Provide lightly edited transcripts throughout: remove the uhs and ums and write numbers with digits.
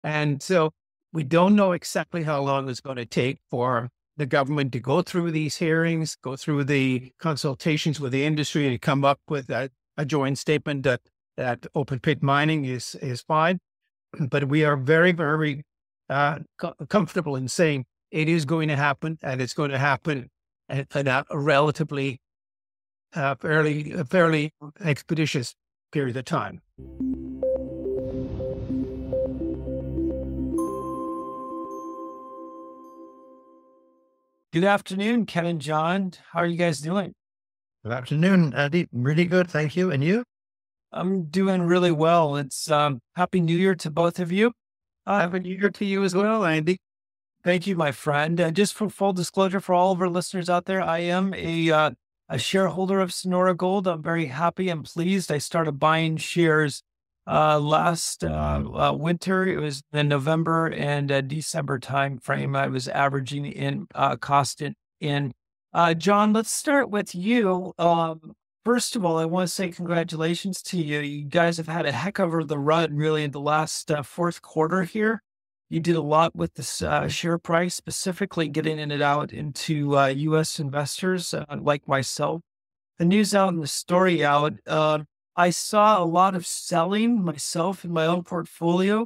And so we don't know exactly how long it's going to take for the government to go through these hearings, go through the consultations with the industry and come up with a joint statement that open pit mining is fine. But we are very, very comfortable in saying it is going to happen, and it's going to happen in a relatively fairly expeditious period of time. Good afternoon, Ken and John. How are you guys doing? Good afternoon, Andy. Really good. Thank you. And you? I'm doing really well. It's Happy New Year to both of you. Happy New Year to you as well, Andy. Thank you, my friend. Just for full disclosure for all of our listeners out there, I am a shareholder of Sonora Gold. I'm very happy and pleased. I started buying shares last winter. It was the November and December time frame. I was averaging in cost in. John, let's start with you. First of all, I want to say congratulations to you. You guys have had a heck of the run really in the last fourth quarter here. You did a lot with this share price, specifically getting it out into U.S. investors like myself. The news out and the story out. I saw a lot of selling myself in my own portfolio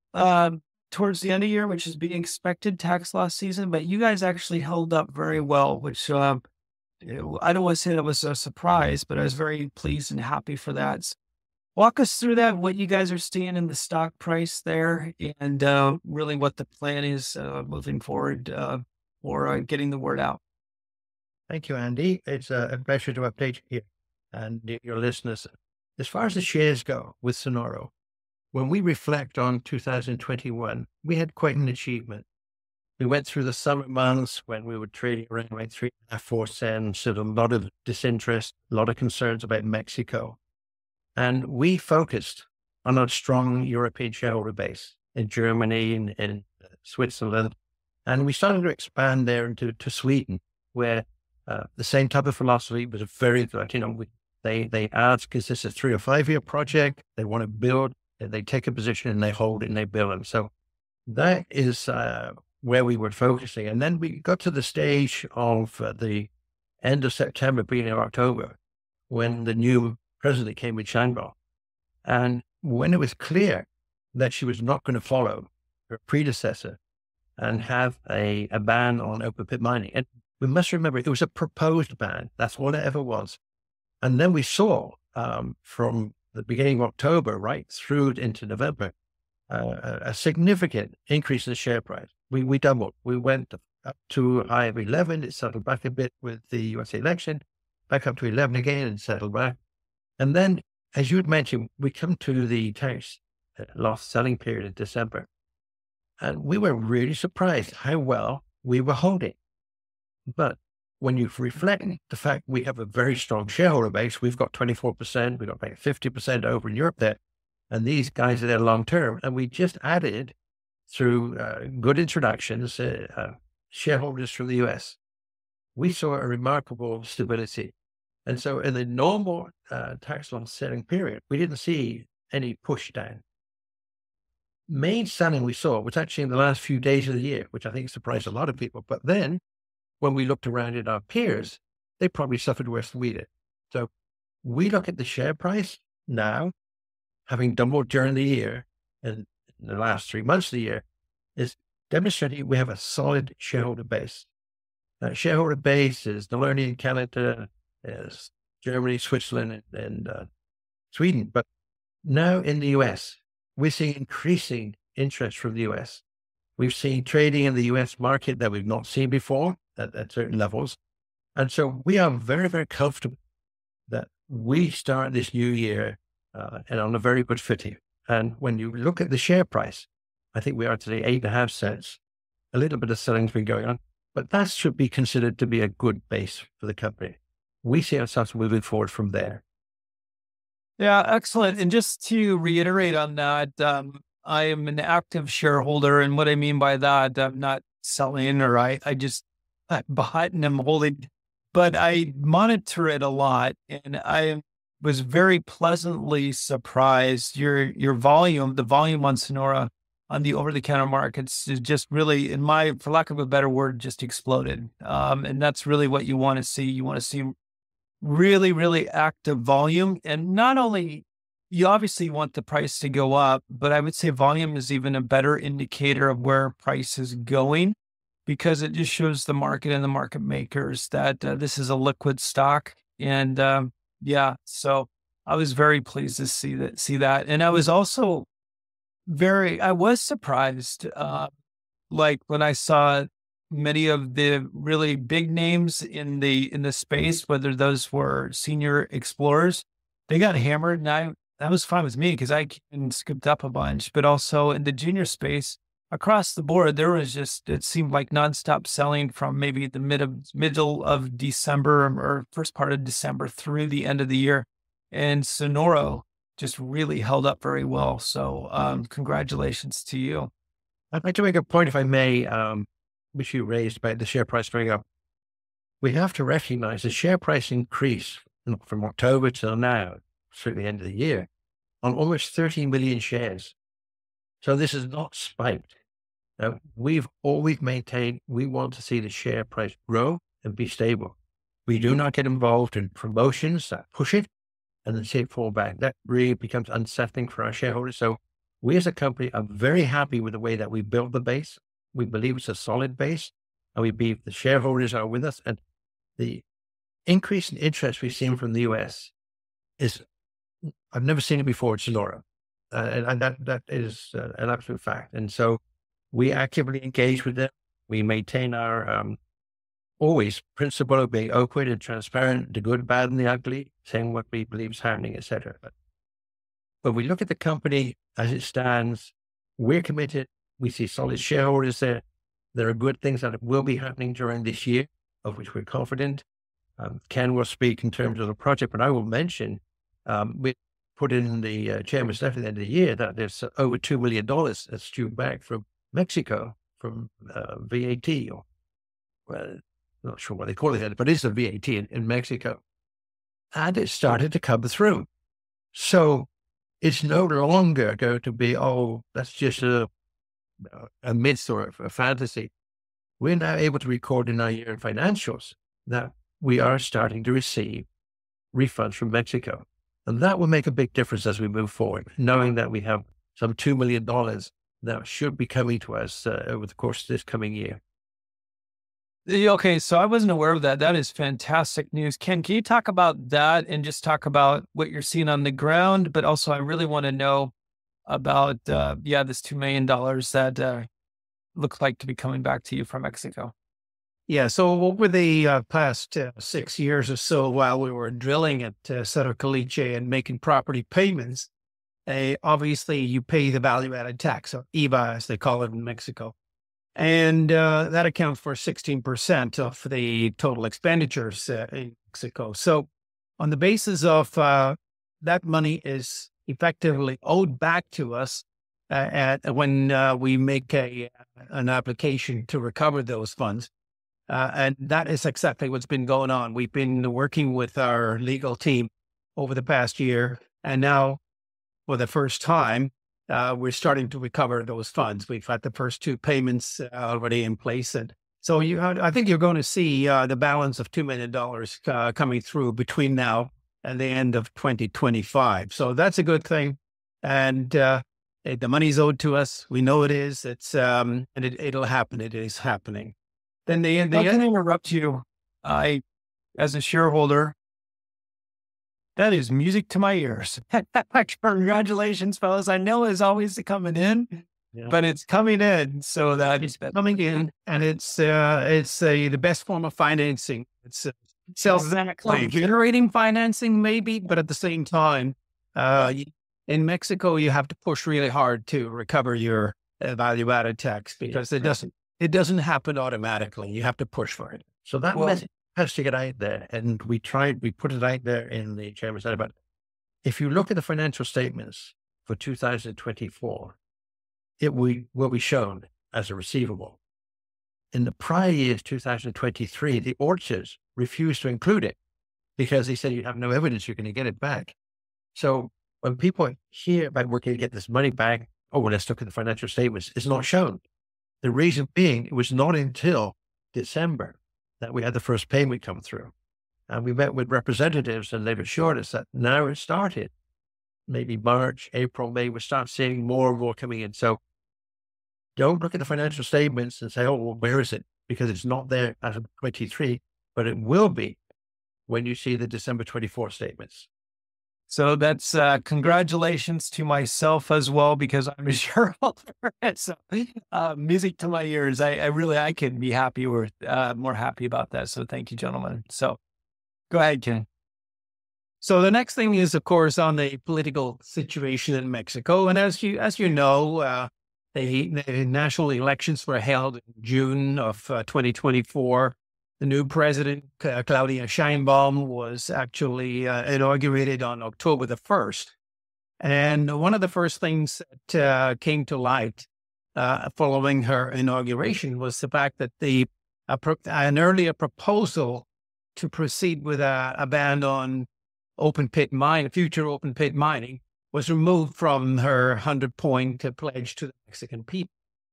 towards the end of the year, which is being expected tax loss season. But you guys actually held up very well, which I don't want to say that was a surprise, but I was very pleased and happy for that. Walk us through that, what you guys are seeing in the stock price there, and really what the plan is moving forward for getting the word out. Thank you, Andy. It's a pleasure to update you and your listeners. As far as the shares go with Sonora, when we reflect on 2021, we had quite an achievement. We went through the summer months when we were trading around like 3.5, 4 cents, sort of a lot of disinterest, a lot of concerns about Mexico. And we focused on a strong European shareholder base in Germany and in Switzerland. And we started to expand there into Sweden, where the same type of philosophy was very good. They ask, is this a 3 or 5 year project? They want to build, they take a position and they hold it and they build them. So that is where we were focusing. And then we got to the stage of the end of September, beginning of October, when the new president came with Sheinbaum. And when it was clear that she was not going to follow her predecessor and have a ban on open pit mining, and we must remember it was a proposed ban. That's all it ever was. And then we saw from the beginning of October right through into November, a significant increase in the share price. We doubled. We went up to a high of 11. It settled back a bit with the US election, back up to 11 again and settled back. And then, as you had mentioned, we come to the tax loss selling period in December. And we were really surprised how well we were holding. But when you reflect the fact we have a very strong shareholder base, we've got 24%, we've got about 50% over in Europe there, and these guys are there long term. And we just added through good introductions, shareholders from the US. We saw a remarkable stability. And so in the normal tax loss selling period, we didn't see any push down. Main selling we saw was actually in the last few days of the year, which I think surprised a lot of people. But then when we looked around at our peers, they probably suffered worse than we did. So we look at the share price now, having doubled during the year and in the last 3 months of the year, is demonstrating we have a solid shareholder base. That shareholder base is the learning in Canada, is Germany, Switzerland, and Sweden. But now in the US, we're seeing increasing interest from the US. We've seen trading in the US market that we've not seen before at certain levels. And so we are very, very comfortable that we start this new year and on a very good footing. And when you look at the share price, I think we are today 8.5 cents. A little bit of selling's been going on, but that should be considered to be a good base for the company. We see ourselves moving forward from there. Yeah, excellent. And just to reiterate on that, I am an active shareholder. And what I mean by that, I'm not selling or I bought and I'm holding, but I monitor it a lot. And I was very pleasantly surprised. Your volume, the volume on Sonora on the over-the-counter markets is just really, for lack of a better word, just exploded. And that's really what you want to see. You want to see really, really active volume. And not only, you obviously want the price to go up, but I would say volume is even a better indicator of where price is going, because it just shows the market and the market makers that this is a liquid stock. And so I was very pleased to see that. And I was also I was surprised, like when I saw many of the really big names in the space, whether those were senior explorers, they got hammered, and that was fine with me because I scooped up a bunch. But also in the junior space, across the board, there was it seemed like nonstop selling from maybe the middle of December or first part of December through the end of the year, and Sonoro just really held up very well. So congratulations to you. I'd like to make a point, if I may, which you raised about the share price going up. We have to recognize the share price increase from October till now, through the end of the year, on almost 13 million shares. So this is not spiked. We've always maintained we want to see the share price grow and be stable. We do not get involved in promotions that push it and then see it fall back. That really becomes unsettling for our shareholders. So we as a company are very happy with the way that we built the base. We believe it's a solid base, and we believe the shareholders are with us. And the increase in interest we've seen from the US is, I've never seen it before at Sonoro. And that is an absolute fact. And so we actively engage with them. We maintain our always principle of being open and transparent, the good, bad, and the ugly, saying what we believe is happening, etc. But when we look at the company as it stands, we're committed. We see solid shareholders there. There are good things that will be happening during this year, of which we're confident. Ken will speak in terms of the project, but I will mention, we put in the chairman's letter at the end of the year that there's over $2 million that's due back from Mexico, from VAT, or, well, not sure what they call it, but it's a VAT in Mexico. And it started to come through. So it's no longer going to be, that's just a myth or a fantasy. We're now able to record in our year financials that we are starting to receive refunds from Mexico. And that will make a big difference as we move forward, knowing that we have some $2 million that should be coming to us over the course of this coming year. Okay, so I wasn't aware of that. That is fantastic news. Ken, can you talk about that and just talk about what you're seeing on the ground? But also, I really want to know about, this $2 million that looks like to be coming back to you from Mexico. Yeah, so over the past 6 years or so, while we were drilling at Cerro Caliche and making property payments, obviously you pay the value-added tax, or IVA as they call it in Mexico. And that accounts for 16% of the total expenditures in Mexico. So on the basis of that money is effectively owed back to us when we make an application to recover those funds. And that is exactly what's been going on. We've been working with our legal team over the past year, and now for the first time, we're starting to recover those funds. We've had the first 2 payments already in place. And so I think you're going to see the balance of $2 million coming through between now and the end of 2025. So that's a good thing. And the money's owed to us. We know it is. And it'll happen. It is happening. Then I can interrupt you. As a shareholder, that is music to my ears. Congratulations, fellas. I know it's always coming in, but it's coming in. So that it's coming in, and it's the best form of financing. It's self-generating financing, maybe, but at the same time, in Mexico, you have to push really hard to recover your value-added tax because it doesn't happen automatically. You have to push for it. So that message has to get out there, and we put it out there in the chairman's letter. But if you look at the financial statements for 2024, it will be shown as a receivable. In the prior years, 2023, the auditors refused to include it because they said you have no evidence you're going to get it back. So when people hear about we're going to get this money back, oh, well, let's look at the financial statements, is not shown. The reason being, it was not until December that we had the first payment come through. And we met with representatives and they've assured us that now it started. Maybe March, April, May, we start seeing more and more coming in. So don't look at the financial statements and say, oh, well, where is it? Because it's not there as of 23, but it will be when you see the December 24 statements. So that's congratulations to myself as well, because I'm a shareholder. So music to my ears. I can be happy with more happy about that. So thank you, gentlemen. So go ahead, Ken. So the next thing is, of course, on the political situation in Mexico. And as you know, the national elections were held in June of 2024. The new president, Claudia Sheinbaum, was actually inaugurated on October the 1st. And one of the first things that came to light following her inauguration was the fact that an earlier proposal to proceed with a ban on future open pit mining was removed from her 100-point pledge to the Mexican people.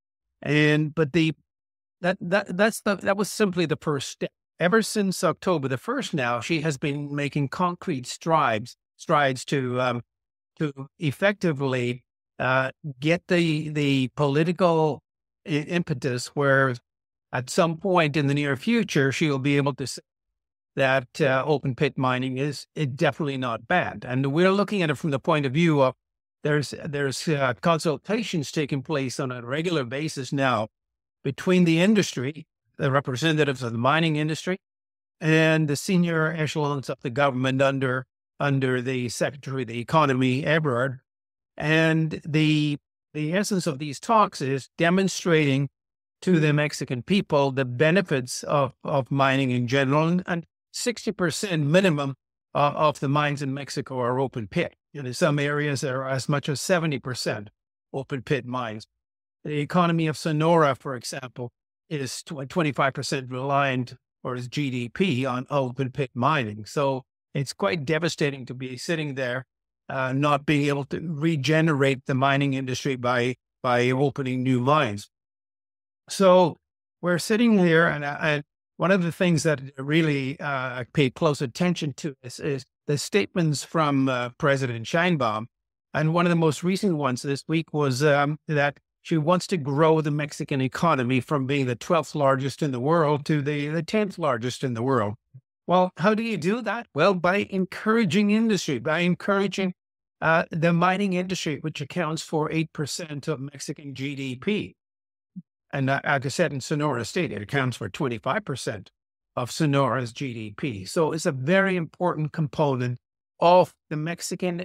That was simply the first step. Ever since October the 1st now, she has been making concrete strides to effectively get the political impetus where at some point in the near future, she'll be able to say that open pit mining is definitely not bad. And we're looking at it from the point of view of there's consultations taking place on a regular basis now between the industry, the representatives of the mining industry, and the senior echelons of the government under the Secretary of the Economy, Ebrard. And the essence of these talks is demonstrating to the Mexican people the benefits of mining in general. And 60% minimum of the mines in Mexico are open pit. And in some areas, there are as much as 70% open pit mines. The economy of Sonora, for example, is 25% reliant, or its GDP, on open pit mining. So it's quite devastating to be sitting there, not being able to regenerate the mining industry by opening new mines. So we're sitting here, and one of the things that really I paid close attention to is the statements from President Sheinbaum. And one of the most recent ones this week was that she wants to grow the Mexican economy from being the 12th largest in the world to the 10th largest in the world. Well, how do you do that? Well, by encouraging industry, by encouraging the mining industry, which accounts for 8% of Mexican GDP. And like I said, in Sonora State, it accounts for 25% of Sonora's GDP. So it's a very important component of the Mexican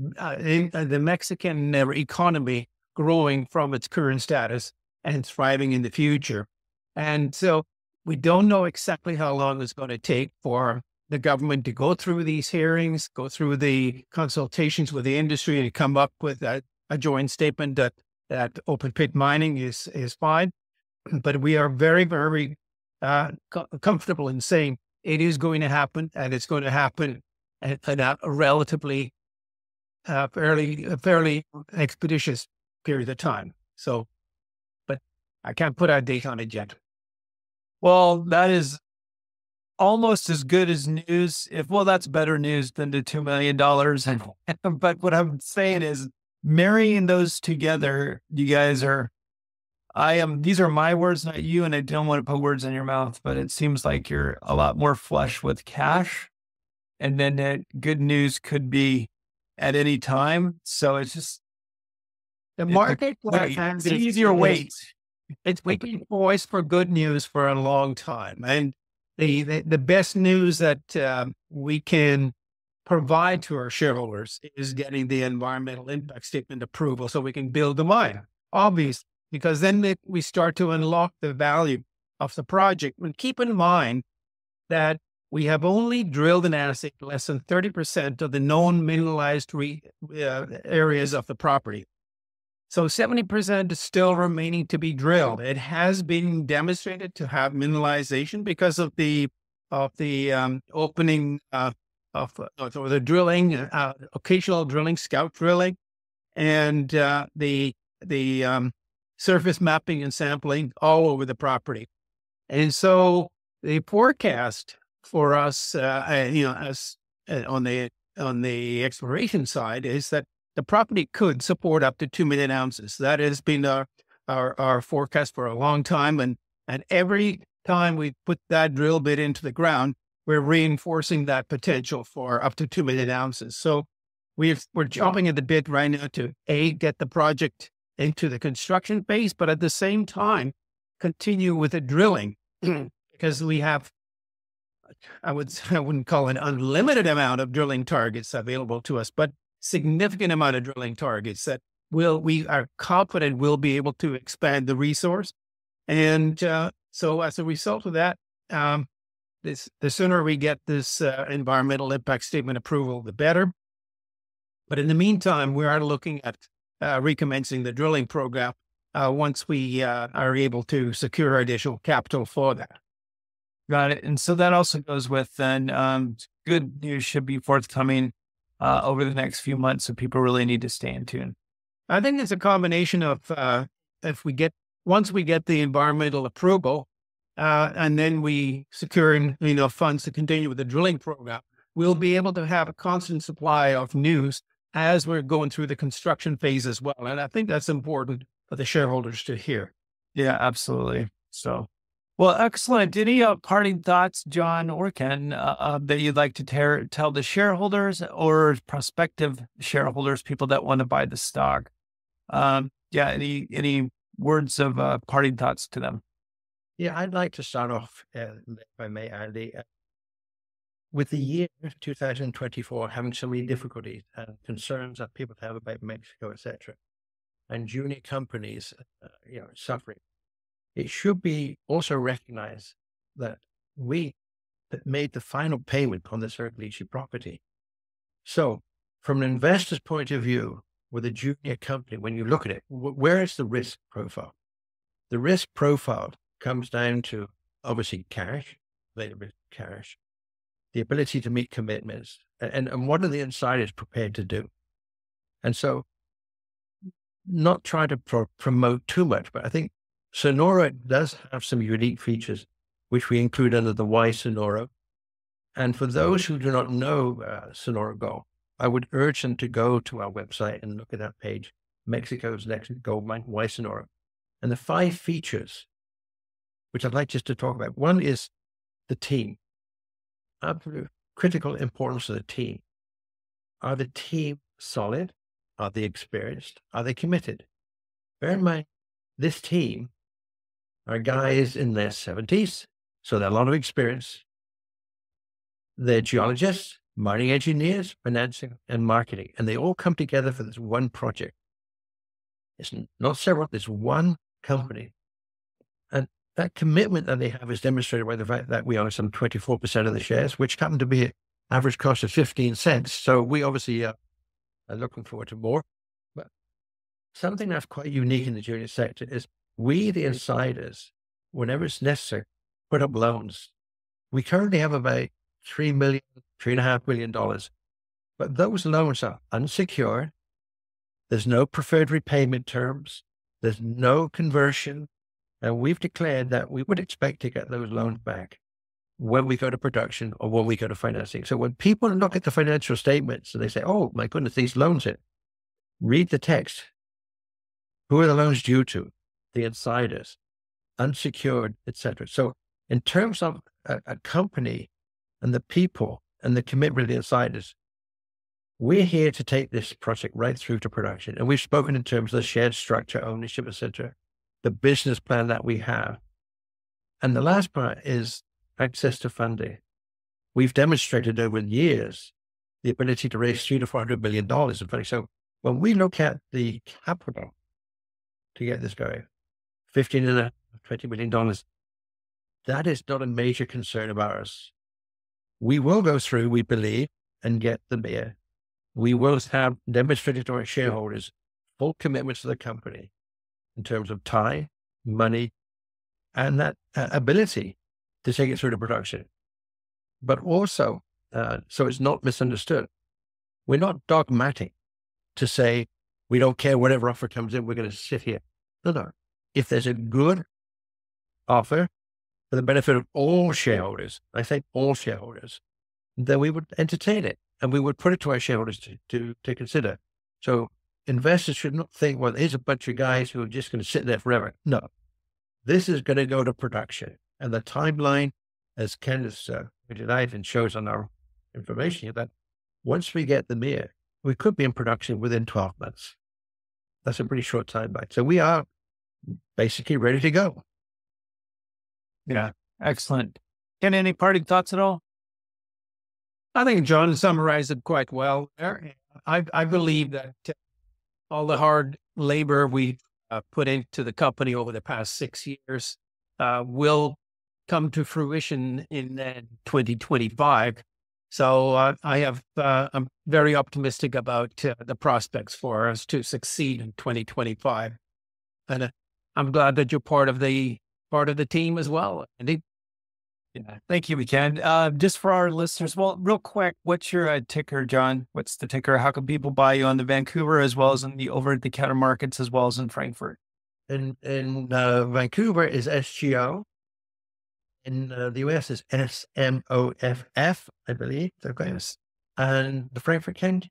economy growing from its current status and thriving in the future. And so we don't know exactly how long it's going to take for the government to go through these hearings, go through the consultations with the industry, and come up with a joint statement that open pit mining is fine. But we are very, very comfortable in saying it is going to happen, and it's going to happen at a relatively fairly expeditious period of time. So, but I can't put a date on it yet. Well, that is almost as good as news. That's better news than the $2 million. But what I'm saying is, marrying those together, you guys these are my words, not you, and I don't want to put words in your mouth, but it seems like you're a lot more flush with cash. And then that good news could be at any time. So it's just, the market it's easier wait. It's waiting voice for good news for a long time. And the best news that we can provide to our shareholders is getting the environmental impact statement approval so we can build the mine, obviously, because then we start to unlock the value of the project. And keep in mind that we have only drilled and assayed less than 30% of the known mineralized areas of the property. So 70% is still remaining to be drilled. It has been demonstrated to have mineralization because of the opening of the drilling, occasional drilling, scout drilling, and the surface mapping and sampling all over the property. And so the forecast for us, as on the exploration side, is that the property could support up to 2 million ounces. That has been our forecast for a long time. And every time we put that drill bit into the ground, we're reinforcing that potential for up to 2 million ounces. So we're jumping at the bit right now to get the project into the construction phase, but at the same time, continue with the drilling because we have, I wouldn't call it unlimited amount of drilling targets available to us, but significant amount of drilling targets that we are confident we'll be able to expand the resource. And so as a result of that, the sooner we get this environmental impact statement approval, the better. But in the meantime, we are looking at recommencing the drilling program once we are able to secure additional capital for that. Got it. And so that also goes with then good news should be forthcoming over the next few months. So people really need to stay in tune. I think it's a combination of once we get the environmental approval and then we secure funds to continue with the drilling program, we'll be able to have a constant supply of news as we're going through the construction phase as well. And I think that's important for the shareholders to hear. Yeah, absolutely. So, well, excellent. Any parting thoughts, John or Ken, that you'd like to tell the shareholders or prospective shareholders, people that want to buy the stock? Any words of parting thoughts to them? Yeah, I'd like to start off, if I may, Andy, with the year 2024 having so many difficulties and concerns that people have about Mexico, etc., and junior companies, suffering. It should be also recognized that we made the final payment on this Hercules property. So, from an investor's point of view, with a junior company, when you look at it, where is the risk profile? The risk profile comes down to obviously cash, available cash, the ability to meet commitments, and what are the insiders prepared to do? And so, not try to promote too much, but I think Sonora does have some unique features, which we include under the Why Sonora. And for those who do not know Sonora Gold, I would urge them to go to our website and look at that page, Mexico's Next Gold Mine, Why Sonora. And the 5 features, which I'd like just to talk about. One is the team. Absolute critical importance of the team. Are the team solid? Are they experienced? Are they committed? Bear in mind, this team are guys in their 70s, so they're a lot of experience. They're geologists, mining engineers, financing, and marketing, and they all come together for this one project. It's not several, it's one company. And that commitment that they have is demonstrated by the fact that we own some 24% of the shares, which happen to be an average cost of 15 cents. So we obviously are looking forward to more. But something that's quite unique in the junior sector is we, the insiders, whenever it's necessary, put up loans. We currently have about $3.5 million. But those loans are unsecured. There's no preferred repayment terms. There's no conversion. And we've declared that we would expect to get those loans back when we go to production or when we go to financing. So when people look at the financial statements and they say, oh my goodness, these loans hit, read the text. Who are the loans due to? The insiders, unsecured, etc. So in terms of a company and the people and the commitment of the insiders, we're here to take this project right through to production. And we've spoken in terms of the shared structure, ownership, etc., the business plan that we have. And the last part is access to funding. We've demonstrated over years the ability to raise $300 to $400 million in funding. So when we look at the capital to get this going, $15 to $20 million, that is not a major concern of ours. We will go through, we believe, and get the beer. We will have demonstrated to our shareholders full commitments to the company in terms of time, money, and that ability to take it through to production. But also, so it's not misunderstood, we're not dogmatic to say we don't care whatever offer comes in, we're going to sit here. No. If there's a good offer for the benefit of all shareholders, I say all shareholders, then we would entertain it and we would put it to our shareholders to consider. So investors should not think, well, here's a bunch of guys who are just going to sit there forever. No, this is going to go to production. And the timeline, as Ken has pointed out and shows on our information here, that once we get them here, we could be in production within 12 months. That's a pretty short timeline. So we are basically ready to go. Yeah, excellent. Ken, any parting thoughts at all? I think John summarized it quite well there. I believe that all the hard labor we've put into the company over the past 6 years will come to fruition in 2025. So I'm very optimistic about the prospects for us to succeed in 2025. And I'm glad that you're part of the team as well, Andy. Yeah, thank you, Ken. Just for our listeners, well, real quick, what's your ticker, John? What's the ticker? How can people buy you on the Vancouver as well as in the over-the-counter markets as well as in Frankfurt? In Vancouver is SGO. In the US is SMOFF, I believe. Okay. Yes. And the Frankfurt, Ken?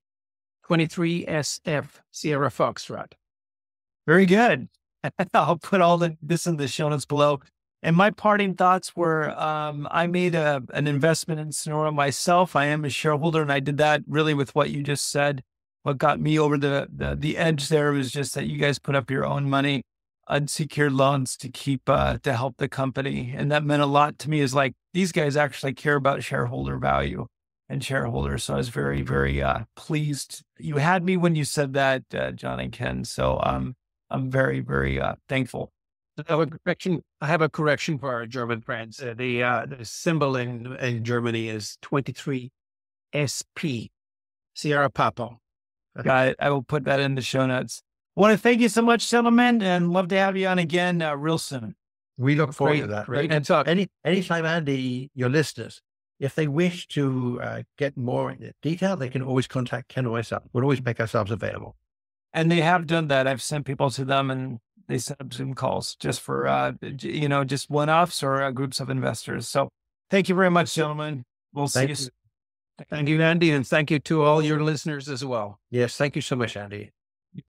23SF, Sierra Foxtrot. Very good. I'll put all this in the show notes below. And my parting thoughts were, I made an investment in Sonora myself. I am a shareholder, and I did that really with what you just said. What got me over the edge there was just that you guys put up your own money, unsecured loans to keep to help the company, and that meant a lot to me. Is like these guys actually care about shareholder value and shareholders. So I was very, very pleased. You had me when you said that, John and Ken. So I'm very, very thankful. I have a correction for our German friends. The symbol in Germany is 23SP, Sierra Papa. Got it. I will put that in the show notes. I want to thank you so much, gentlemen, and love to have you on again real soon. We look forward to that. Great and talk. Anytime, Andy, your listeners, if they wish to get more detail, they can always contact Ken or myself. We'll always make ourselves available. And they have done that. I've sent people to them and they set up Zoom calls just for, just one-offs or groups of investors. So thank you very much, gentlemen. We'll see you soon. Thank you, Andy. And thank you to all your listeners as well. Yes. Thank you so much, Andy.